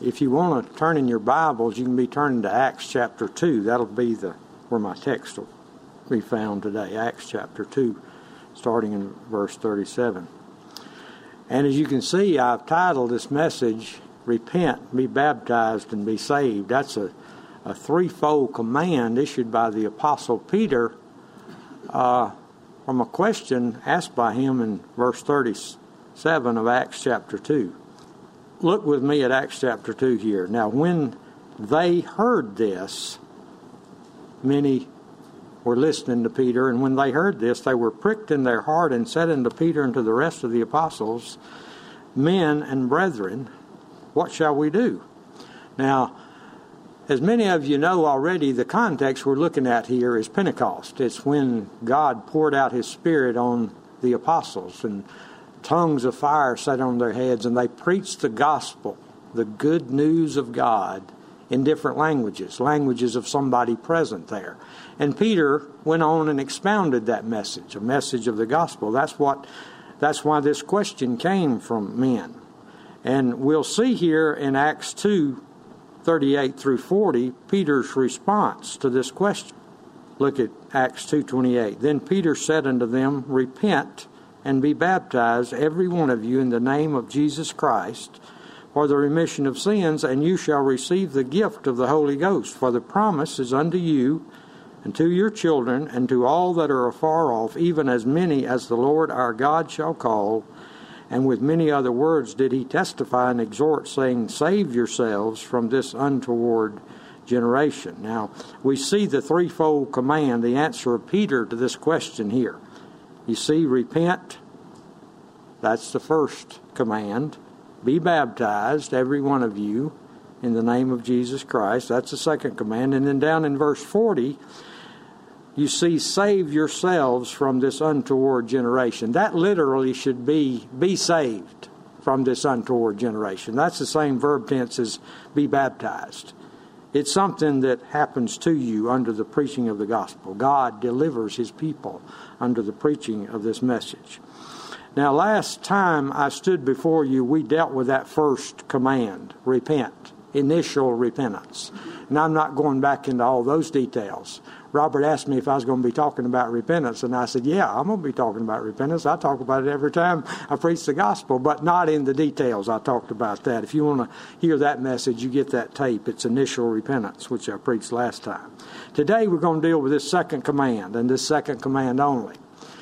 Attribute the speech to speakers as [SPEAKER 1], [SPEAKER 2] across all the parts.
[SPEAKER 1] If you want to turn in your Bibles, you can be turning to Acts chapter 2. That'll be where my text will be found today. Acts chapter 2, starting in verse 37. And as you can see, I've titled this message, Repent, Be Baptized, and Be Saved. That's a threefold command issued by the Apostle Peter from a question asked by him in verse 37 of Acts chapter 2. Look with me at Acts chapter 2 here. Now, when they heard this, many were listening to Peter, and when they heard this, they were pricked in their heart and said unto Peter and to the rest of the apostles, Men and brethren, what shall we do? Now, as many of you know already, the context we're looking at here is Pentecost. It's when God poured out His Spirit on the apostles, and tongues of fire sat on their heads, and they preached the gospel, the good news of God, in different languages of somebody present there. And Peter went on and expounded that message, a message of the gospel. That's why this question came from men. And we'll see here in Acts 2:38 through 40, Peter's response to this question. Look at Acts 2:28. Then Peter said unto them, Repent and be baptized, every one of you, in the name of Jesus Christ, for the remission of sins, and you shall receive the gift of the Holy Ghost. For the promise is unto you, and to your children, and to all that are afar off, even as many as the Lord our God shall call. And with many other words did he testify and exhort, saying, Save yourselves from this untoward generation. Now, we see the threefold command, the answer of Peter to this question here. You see, repent, that's the first command. Be baptized, every one of you, in the name of Jesus Christ. That's the second command. And then down in verse 40, you see, save yourselves from this untoward generation. That literally should be saved from this untoward generation. That's the same verb tense as be baptized. It's something that happens to you under the preaching of the gospel. God delivers His people under the preaching of this message. Now, last time I stood before you, we dealt with that first command, repent, initial repentance. And I'm not going back into all those details. Robert asked me if I was going to be talking about repentance, and I said, yeah, I'm going to be talking about repentance. I talk about it every time I preach the gospel, but not in the details. I talked about that. If you want to hear that message, you get that tape. It's initial repentance, which I preached last time. Today we're going to deal with this second command, and this second command only.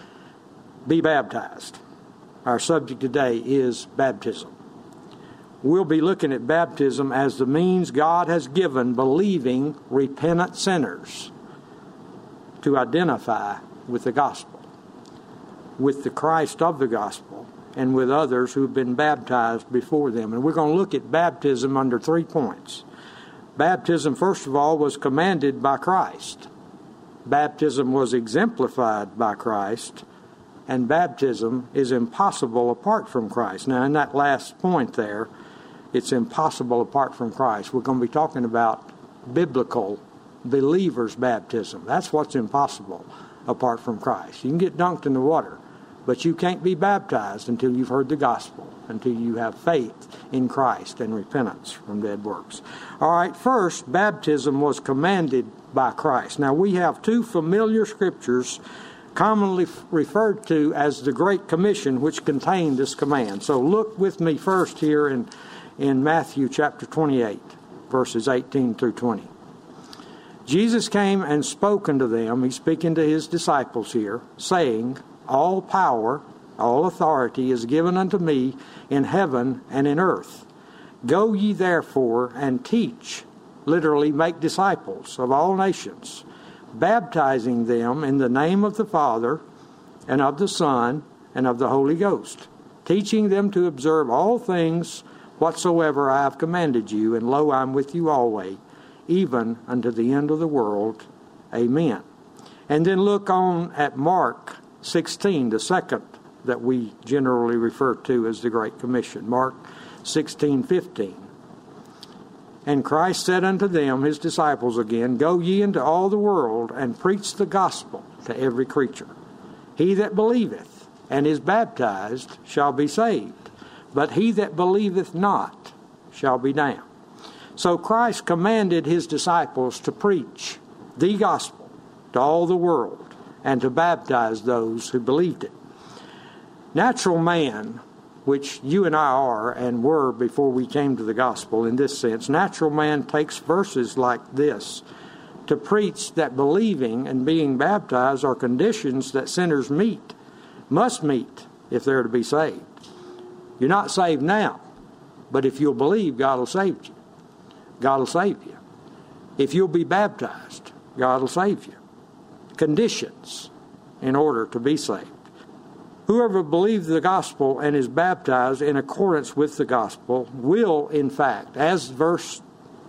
[SPEAKER 1] Be baptized. Our subject today is baptism. We'll be looking at baptism as the means God has given believing, repentant sinners to identify with the gospel, with the Christ of the gospel, and with others who've been baptized before them. And we're going to look at baptism under 3 points. Baptism, first of all, was commanded by Christ. Baptism was exemplified by Christ. And baptism is impossible apart from Christ. Now, in that last point there, it's impossible apart from Christ. We're going to be talking about biblical believers' baptism. That's what's impossible apart from Christ. You can get dunked in the water, but you can't be baptized until you've heard the gospel, until you have faith in Christ and repentance from dead works. All right, first, baptism was commanded by Christ. Now, we have 2 familiar scriptures commonly referred to as the Great Commission, which contain this command. So look with me first here in Matthew chapter 28, verses 18 through 20. Jesus came and spoke unto them, he's speaking to his disciples here, saying, All power, all authority is given unto me in heaven and in earth. Go ye therefore and teach, literally make disciples of all nations, baptizing them in the name of the Father and of the Son and of the Holy Ghost, teaching them to observe all things whatsoever I have commanded you, and lo, I am with you always, even unto the end of the world. Amen. And then look on at Mark 16, the second that we generally refer to as the Great Commission. Mark 16:15. And Christ said unto them, his disciples again, Go ye into all the world, and preach the gospel to every creature. He that believeth and is baptized shall be saved, but he that believeth not shall be damned. So Christ commanded his disciples to preach the gospel to all the world and to baptize those who believed it. Natural man, which you and I are and were before we came to the gospel in this sense, natural man takes verses like this to preach that believing and being baptized are conditions that sinners must meet if they're to be saved. You're not saved now, but if you'll believe, God will save you. God will save you. If you'll be baptized, God will save you. Conditions in order to be saved. Whoever believes the gospel and is baptized in accordance with the gospel will, in fact, as verse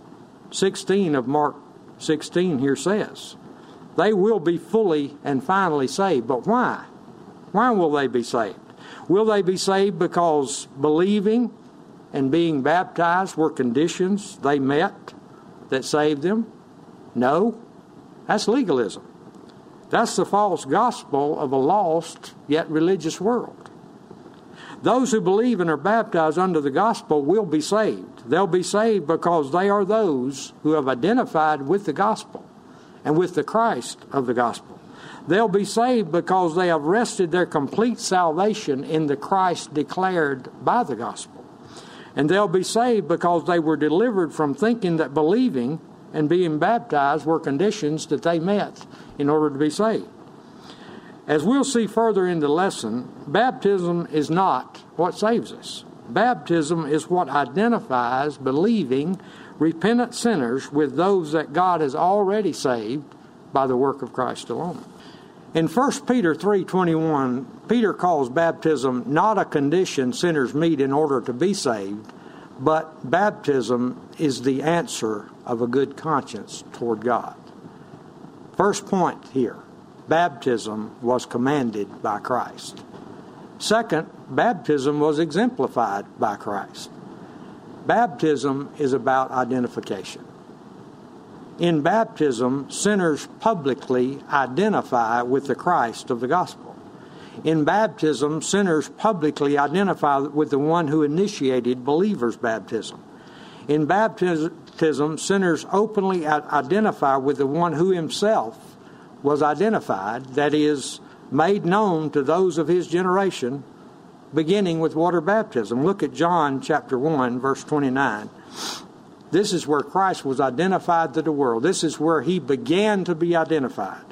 [SPEAKER 1] 16 of Mark 16 here says, they will be fully and finally saved. But why? Why will they be saved? Will they be saved because believing and being baptized were conditions they met that saved them? No. That's legalism. That's the false gospel of a lost yet religious world. Those who believe and are baptized under the gospel will be saved. They'll be saved because they are those who have identified with the gospel and with the Christ of the gospel. They'll be saved because they have rested their complete salvation in the Christ declared by the gospel. And they'll be saved because they were delivered from thinking that believing and being baptized were conditions that they met in order to be saved. As we'll see further in the lesson, baptism is not what saves us. Baptism is what identifies believing, repentant sinners with those that God has already saved by the work of Christ alone. In 1 Peter 3:21, Peter calls baptism not a condition sinners meet in order to be saved, but baptism is the answer of a good conscience toward God. First point here, baptism was commanded by Christ. Second, baptism was exemplified by Christ. Baptism is about identification. In baptism, sinners publicly identify with the Christ of the gospel. In baptism, sinners publicly identify with the one who initiated believers' baptism. In baptism, sinners openly identify with the one who himself was identified, that is, made known to those of his generation, beginning with water baptism. Look at John chapter 1, verse 29. This is where Christ was identified to the world. This is where he began to be identified.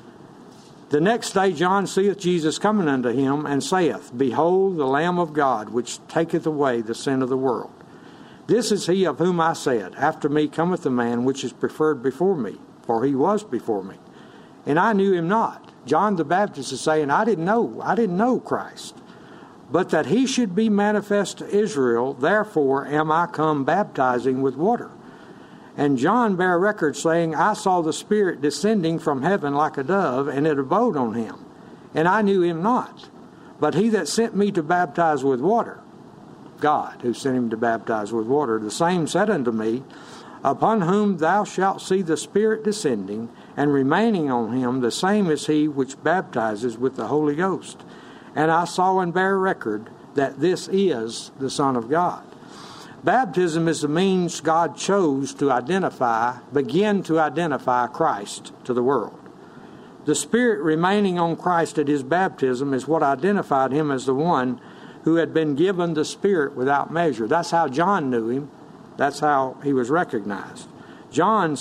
[SPEAKER 1] The next day John seeth Jesus coming unto him, and saith, Behold the Lamb of God, which taketh away the sin of the world. This is he of whom I said, After me cometh a man which is preferred before me, for he was before me. And I knew him not. John the Baptist is saying, I didn't know Christ. But that he should be manifest to Israel, therefore am I come baptizing with water. And John bare record, saying, I saw the Spirit descending from heaven like a dove, and it abode on him. And I knew him not. But he that sent me to baptize with water, God, who sent him to baptize with water, the same said unto me, Upon whom thou shalt see the Spirit descending, and remaining on him, the same is he which baptizes with the Holy Ghost. And I saw and bear record that this is the Son of God. Baptism is the means God chose to begin to identify Christ to the world. The Spirit remaining on Christ at his baptism is what identified him as the one who had been given the Spirit without measure. That's how John knew him. That's how he was recognized. John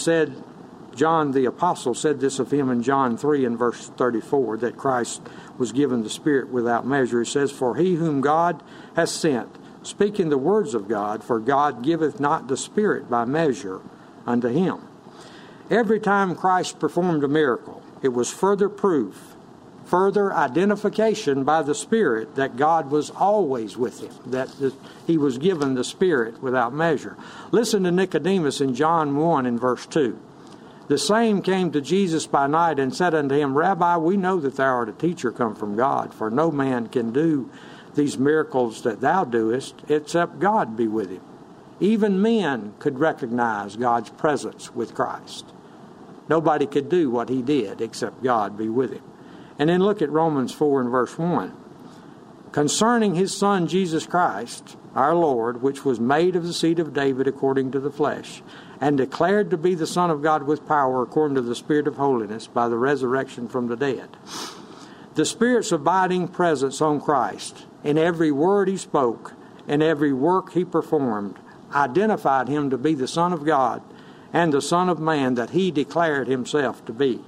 [SPEAKER 1] the Apostle said this of him in John 3 and verse 34, that Christ was given the Spirit without measure. He says, For he whom God has sent, speaking the words of God, for God giveth not the Spirit by measure unto him. Every time Christ performed a miracle, it was further proof, further identification by the Spirit that God was always with him, that he was given the Spirit without measure. Listen to Nicodemus in John 1 and verse 2. The same came to Jesus by night and said unto him, Rabbi, we know that thou art a teacher come from God, for no man can do these miracles that thou doest, except God be with him. Even men could recognize God's presence with Christ. Nobody could do what he did except God be with him. And then look at Romans 4 and verse 1. concerning his Son Jesus Christ, our Lord, which was made of the seed of David according to the flesh, and declared to be the Son of God with power according to the Spirit of holiness by the resurrection from the dead. The Spirit's abiding presence on Christ in every word he spoke and every work he performed identified him to be the Son of God and the Son of Man that he declared himself to be.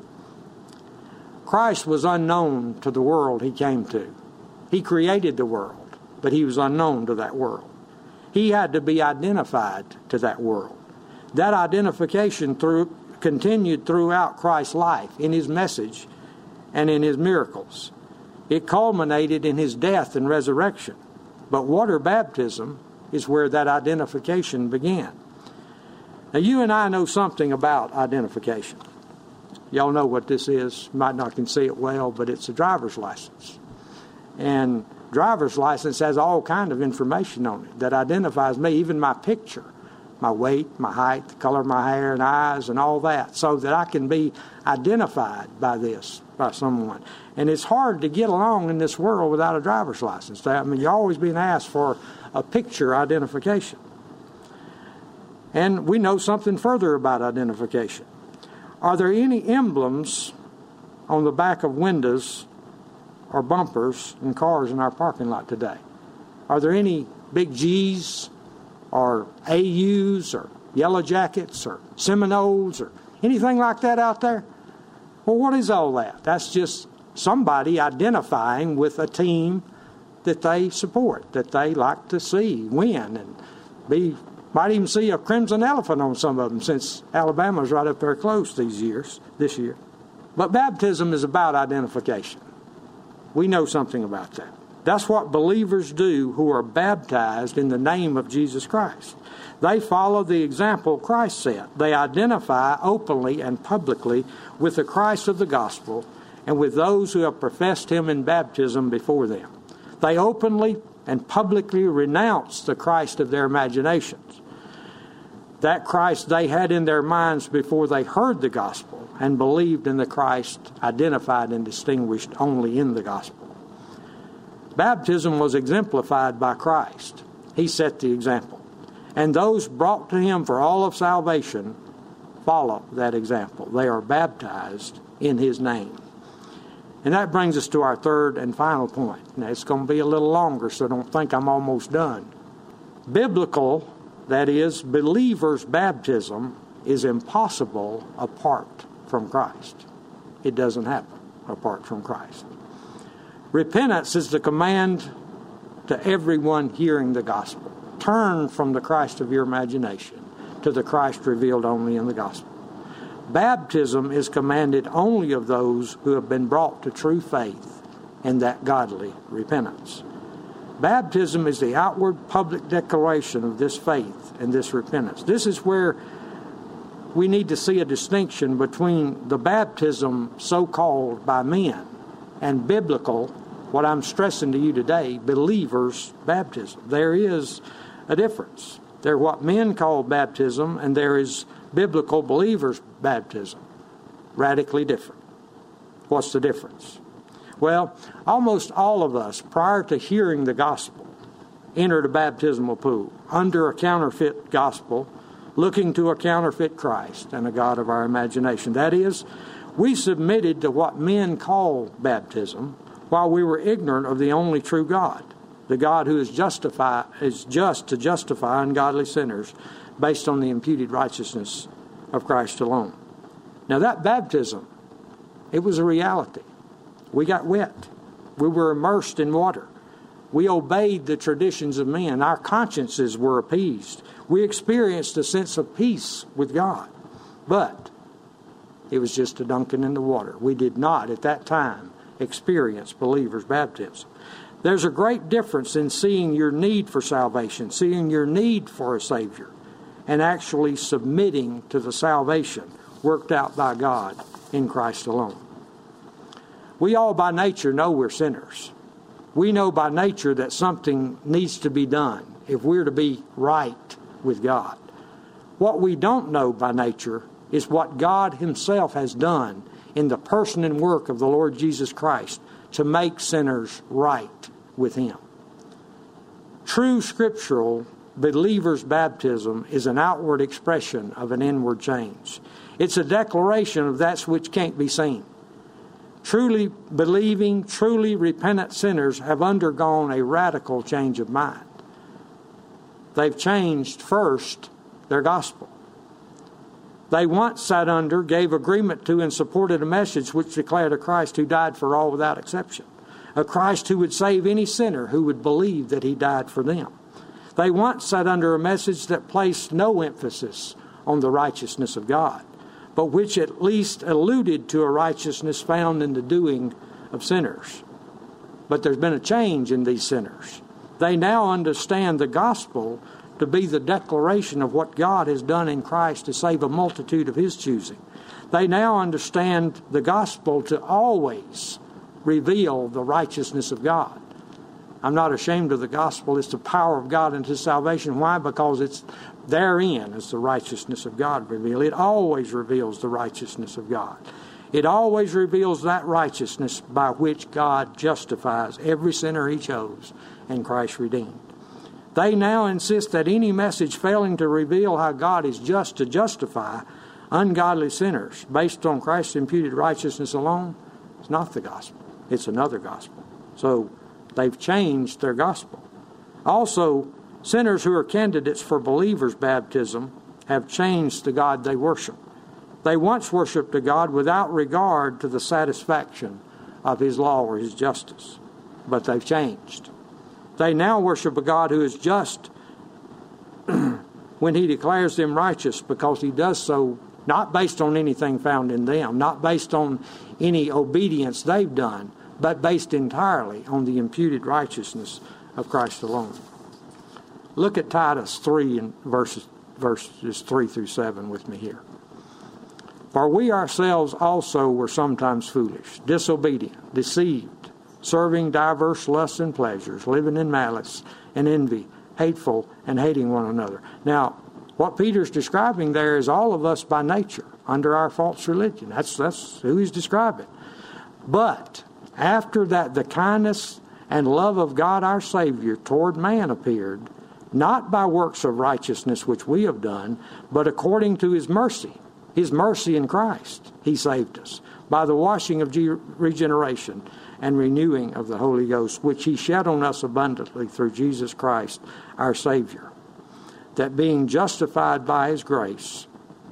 [SPEAKER 1] Christ was unknown to the world he came to. He created the world, but he was unknown to that world. He had to be identified to that world. That identification continued throughout Christ's life, in his message and in his miracles. It culminated in his death and resurrection. But water baptism is where that identification began. Now, you and I know something about identification. Y'all know what this is. You might not can see it well, but it's a driver's license. And driver's license has all kind of information on it that identifies me, even my picture, my weight, my height, the color of my hair and eyes and all that, so that I can be identified by someone. And it's hard to get along in this world without a driver's license. I mean, you're always being asked for a picture identification. And we know something further about identification. Are there any emblems on the back of windows or bumpers in cars in our parking lot today? Are there any big G's or AUs or Yellow Jackets or Seminoles or anything like that out there? Well, what is all that? That's just somebody identifying with a team that they support, that they like to see win and be. Might even see a crimson elephant on some of them, since Alabama's right up there close this year. But baptism is about identification. We know something about that. That's what believers do who are baptized in the name of Jesus Christ. They follow the example Christ set. They identify openly and publicly with the Christ of the gospel and with those who have professed him in baptism before them. They openly and publicly renounce the Christ of their imaginations, that Christ they had in their minds before they heard the gospel and believed in the Christ identified and distinguished only in the gospel. Baptism was exemplified by Christ. He set the example. And those brought to him for all of salvation follow that example. They are baptized in his name. And that brings us to our third and final point. Now, it's going to be a little longer, so don't think I'm almost done. Biblical, that is, believers' baptism is impossible apart from Christ. It doesn't happen apart from Christ. Repentance is the command to everyone hearing the gospel. Turn from the Christ of your imagination to the Christ revealed only in the gospel. Baptism is commanded only of those who have been brought to true faith and that godly repentance. Baptism is the outward public declaration of this faith and this repentance. This is where we need to see a distinction between the baptism so-called by men and biblical, what I'm stressing to you today, believers' baptism. There is a difference. There's what men call baptism, and there is biblical believers' baptism. Radically different. What's the difference? Well, almost all of us, prior to hearing the gospel, entered a baptismal pool under a counterfeit gospel, looking to a counterfeit Christ and a God of our imagination. That is, we submitted to what men call baptism while we were ignorant of the only true God, the God who is just to justify ungodly sinners based on the imputed righteousness of Christ alone. Now that baptism, it was a reality. We got wet. We were immersed in water. We obeyed the traditions of men. Our consciences were appeased. We experienced a sense of peace with God. But it was just a dunking in the water. We did not, at that time, experience believers' baptism. There's a great difference in seeing your need for salvation, seeing your need for a Savior, and actually submitting to the salvation worked out by God in Christ alone. We all by nature know we're sinners. We know by nature that something needs to be done if we're to be right with God. What we don't know by nature is what God himself has done in the person and work of the Lord Jesus Christ to make sinners right with Him. True scriptural believer's baptism is an outward expression of an inward change. It's a declaration of that which can't be seen. Truly believing, truly repentant sinners have undergone a radical change of mind. They've changed, first, their gospel. They once sat under, gave agreement to, and supported a message which declared a Christ who died for all without exception. A Christ who would save any sinner who would believe that He died for them. They once sat under a message that placed no emphasis on the righteousness of God, but which at least alluded to a righteousness found in the doing of sinners. But there's been a change in these sinners. They now understand the gospel to be the declaration of what God has done in Christ to save a multitude of His choosing. They now understand the gospel to always reveal the righteousness of God. I'm not ashamed of the gospel. It's the power of God unto salvation. Why? Because it's therein is the righteousness of God revealed. It always reveals the righteousness of God. It always reveals that righteousness by which God justifies every sinner He chose and Christ redeemed. They now insist that any message failing to reveal how God is just to justify ungodly sinners based on Christ's imputed righteousness alone is not the gospel. It's another gospel. So they've changed their gospel. Also, sinners who are candidates for believers' baptism have changed the God they worship. They once worshiped a God without regard to the satisfaction of His law or His justice, but they've changed. They now worship a God who is just when He declares them righteous, because He does so not based on anything found in them, not based on any obedience they've done, but based entirely on the imputed righteousness of Christ alone. Look at Titus 3 and verses 3 through 7 with me here. For we ourselves also were sometimes foolish, disobedient, deceived, serving diverse lusts and pleasures, living in malice and envy, hateful and hating one another. Now, what Peter's describing there is all of us by nature under our false religion. That's who he's describing. But after that, the kindness and love of God our Savior toward man appeared, not by works of righteousness which we have done, but according to His mercy in Christ, He saved us, by the washing of regeneration and renewing of the Holy Ghost, which He shed on us abundantly through Jesus Christ our Savior, that being justified by His grace,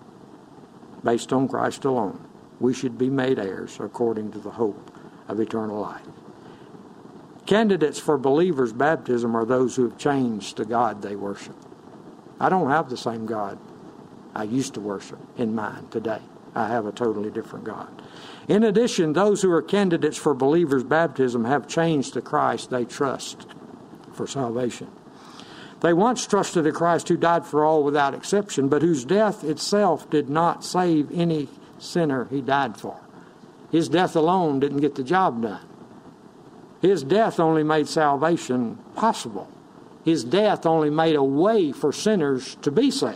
[SPEAKER 1] based on Christ alone, we should be made heirs according to the hope of eternal life. Candidates for believers' baptism are those who have changed the God they worship. I don't have the same God I used to worship in mind today. I have a totally different God. In addition, those who are candidates for believers' baptism have changed the Christ they trust for salvation. They once trusted a Christ who died for all without exception, but whose death itself did not save any sinner He died for. His death alone didn't get the job done. His death only made salvation possible. His death only made a way for sinners to be saved.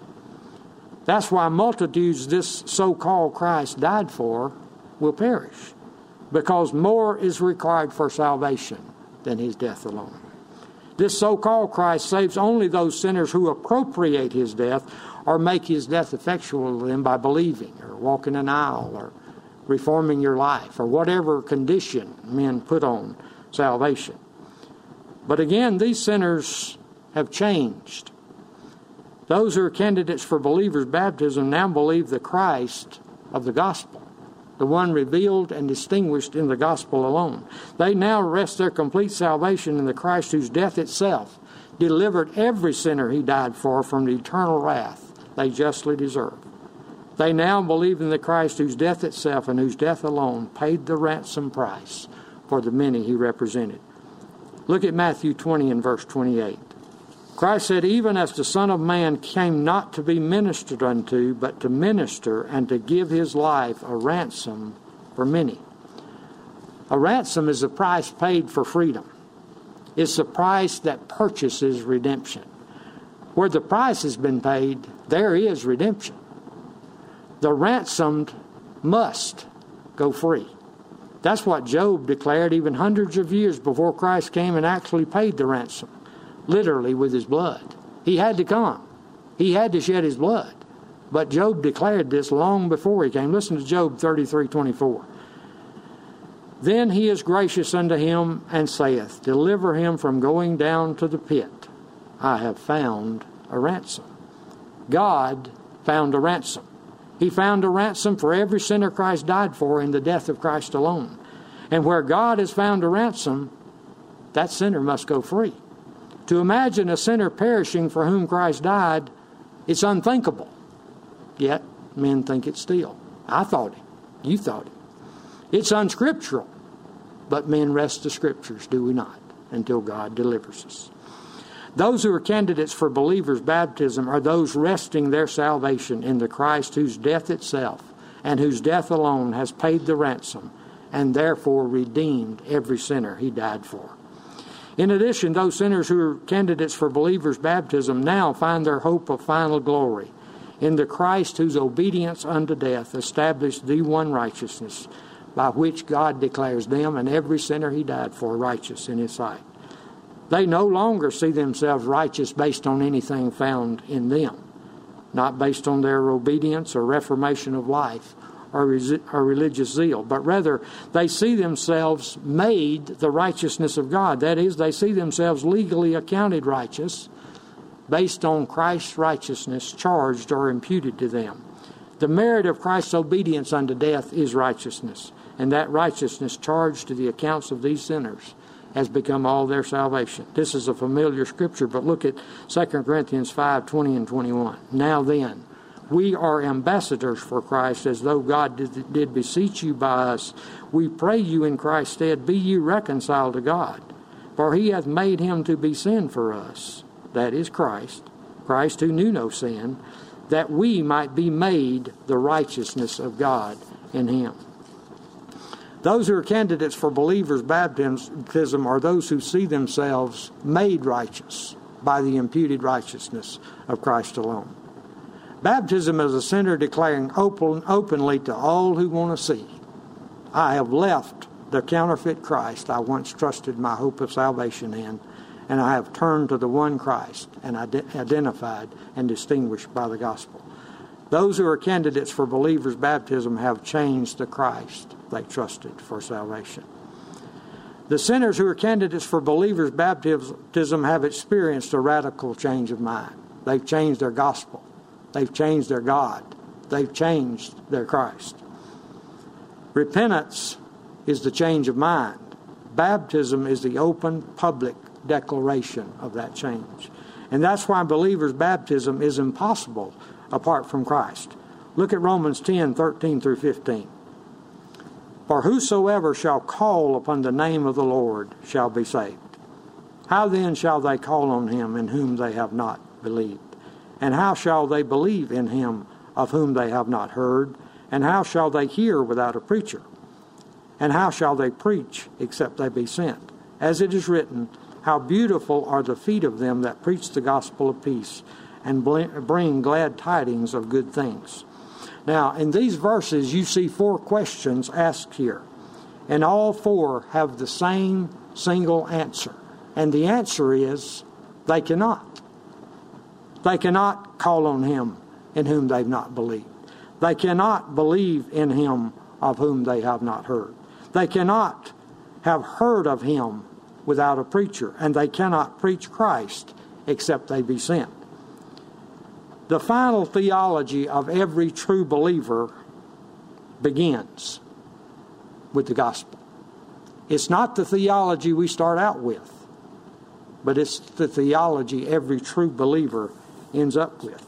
[SPEAKER 1] That's why multitudes this so-called Christ died for will perish, because more is required for salvation than His death alone. This so-called Christ saves only those sinners who appropriate His death or make His death effectual to them by believing or walking an aisle or reforming your life or whatever condition men put on salvation. But again, these sinners have changed. Those who are candidates for believers' baptism now believe the Christ of the gospel, the one revealed and distinguished in the gospel alone. They now rest their complete salvation in the Christ whose death itself delivered every sinner He died for from the eternal wrath they justly deserve. They now believe in the Christ whose death itself and whose death alone paid the ransom price for the many He represented. Look at Matthew 20 and verse 28. Christ said, even as the Son of Man came not to be ministered unto, but to minister and to give His life a ransom for many. A ransom is a price paid for freedom. It's the price that purchases redemption. Where the price has been paid, there is redemption. The ransomed must go free. That's what Job declared even hundreds of years before Christ came and actually paid the ransom, literally with his blood. He had to come. He had to shed his blood. But Job declared this long before he came. Listen to Job 33:24. Then he is gracious unto him and saith, deliver him from going down to the pit. I have found a ransom. God found a ransom. He found a ransom for every sinner Christ died for in the death of Christ alone. And where God has found a ransom, that sinner must go free. To imagine a sinner perishing for whom Christ died, it's unthinkable. Yet, men think it still. I thought it. You thought it. It's unscriptural. But men rest the Scriptures, do we not? Until God delivers us. Those who are candidates for believers' baptism are those resting their salvation in the Christ whose death itself and whose death alone has paid the ransom and therefore redeemed every sinner he died for. In addition, those sinners who are candidates for believers' baptism now find their hope of final glory in the Christ whose obedience unto death established the one righteousness by which God declares them and every sinner he died for righteous in his sight. They no longer see themselves righteous based on anything found in them, not based on their obedience or reformation of life or religious zeal, but rather they see themselves made the righteousness of God. That is, they see themselves legally accounted righteous based on Christ's righteousness charged or imputed to them. The merit of Christ's obedience unto death is righteousness, and that righteousness charged to the accounts of these sinners has become all their salvation. This is a familiar scripture, but look at 2 Corinthians 5:20 and 21. Now then, we are ambassadors for Christ, as though God did beseech you by us. We pray you in Christ's stead, be ye reconciled to God. For he hath made him to be sin for us, that is Christ, Christ who knew no sin, that we might be made the righteousness of God in him. Those who are candidates for believers' baptism are those who see themselves made righteous by the imputed righteousness of Christ alone. Baptism is a sinner declaring openly to all who want to see, I have left the counterfeit Christ I once trusted my hope of salvation in, and I have turned to the one Christ and identified and distinguished by the gospel. Those who are candidates for believers' baptism have changed the Christ they trusted for salvation. The sinners who are candidates for believers' baptism have experienced a radical change of mind. They've changed their gospel. They've changed their God. They've changed their Christ. Repentance is the change of mind. Baptism is the open, public declaration of that change. And that's why believers' baptism is impossible apart from Christ. Look at Romans 10:13 through 15. For whosoever shall call upon the name of the Lord shall be saved. How then shall they call on him in whom they have not believed? And how shall they believe in him of whom they have not heard? And how shall they hear without a preacher? And how shall they preach except they be sent? As it is written, how beautiful are the feet of them that preach the gospel of peace and bring glad tidings of good things. Now, in these verses, you see 4 questions asked here. And all 4 have the same single answer. And the answer is, they cannot. They cannot call on him in whom they've not believed. They cannot believe in him of whom they have not heard. They cannot have heard of him without a preacher. And they cannot preach Christ except they be sent. The final theology of every true believer begins with the gospel. It's not the theology we start out with, but it's the theology every true believer ends up with.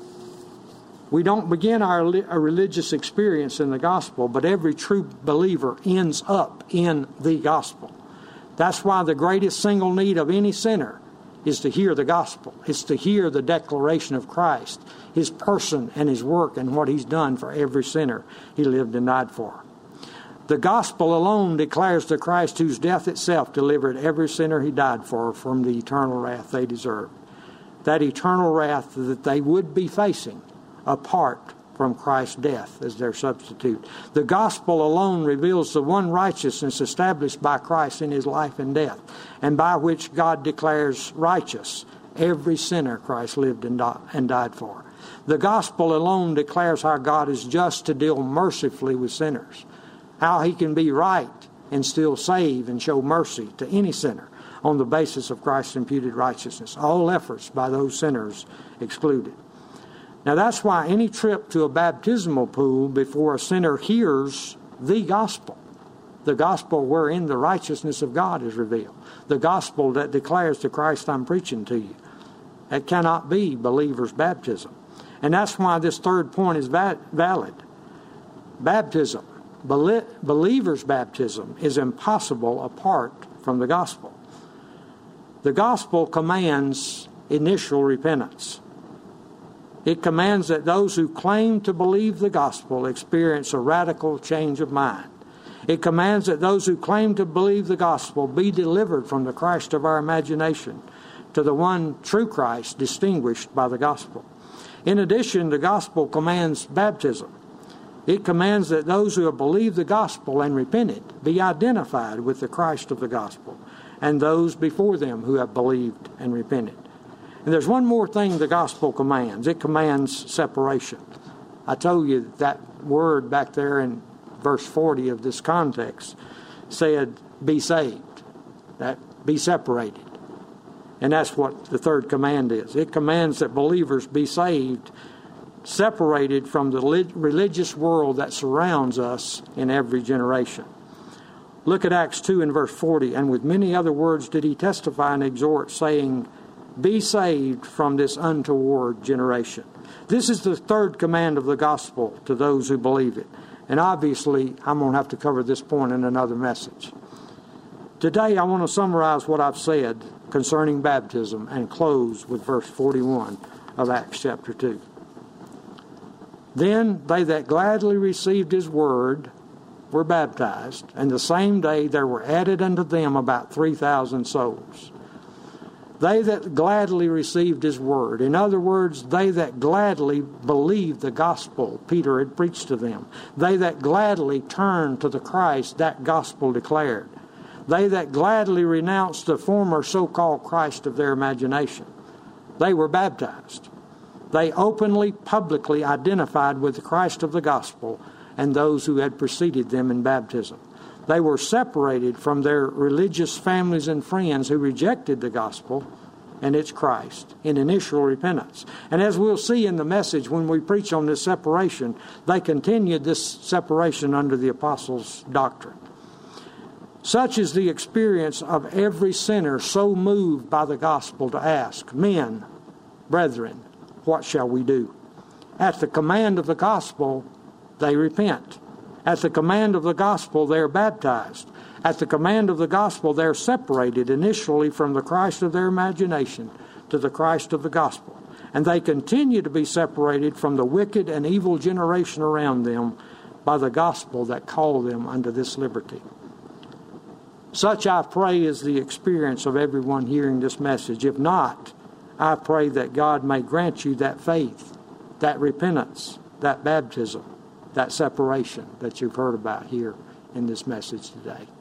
[SPEAKER 1] We don't begin our religious experience in the gospel, but every true believer ends up in the gospel. That's why the greatest single need of any sinner is to hear the gospel. It's to hear the declaration of Christ, his person and his work and what he's done for every sinner he lived and died for. The gospel alone declares the Christ whose death itself delivered every sinner he died for from the eternal wrath they deserved. That eternal wrath that they would be facing apart from Christ's death as their substitute. The gospel alone reveals the one righteousness established by Christ in his life and death, and by which God declares righteous every sinner Christ lived and died for. The gospel alone declares how God is just to deal mercifully with sinners, how he can be right and still save and show mercy to any sinner on the basis of Christ's imputed righteousness, all efforts by those sinners excluded. Now that's why any trip to a baptismal pool before a sinner hears the gospel wherein the righteousness of God is revealed, the gospel that declares the Christ I'm preaching to you, it cannot be believer's baptism. And that's why this third point is valid. Baptism, believer's baptism, is impossible apart from the gospel. The gospel commands initial repentance. It commands that those who claim to believe the gospel experience a radical change of mind. It commands that those who claim to believe the gospel be delivered from the Christ of our imagination to the one true Christ distinguished by the gospel. In addition, the gospel commands baptism. It commands that those who have believed the gospel and repented be identified with the Christ of the gospel and those before them who have believed and repented. And there's one more thing the gospel commands. It commands separation. I told you that word back there in verse 40 of this context said, be saved. That be separated. And that's what the third command is. It commands that believers be saved, separated from the religious world that surrounds us in every generation. Look at Acts 2 and verse 40. And with many other words did he testify and exhort, saying, be saved from this untoward generation. This is the third command of the gospel to those who believe it. And obviously, I'm going to have to cover this point in another message. Today, I want to summarize what I've said concerning baptism and close with verse 41 of Acts chapter 2. Then they that gladly received his word were baptized, and the same day there were added unto them about 3,000 souls. They that gladly received his word. In other words, they that gladly believed the gospel Peter had preached to them. They that gladly turned to the Christ that gospel declared. They that gladly renounced the former so-called Christ of their imagination. They were baptized. They openly, publicly identified with the Christ of the gospel and those who had preceded them in baptism. They were separated from their religious families and friends who rejected the gospel and its Christ in initial repentance. And as we'll see in the message when we preach on this separation, they continued this separation under the apostles' doctrine. Such is the experience of every sinner so moved by the gospel to ask, men, brethren, what shall we do? At the command of the gospel, they repent. At the command of the gospel, they are baptized. At the command of the gospel, they are separated initially from the Christ of their imagination to the Christ of the gospel. And they continue to be separated from the wicked and evil generation around them by the gospel that called them unto this liberty. Such, I pray, is the experience of everyone hearing this message. If not, I pray that God may grant you that faith, that repentance, that baptism, that separation that you've heard about here in this message today.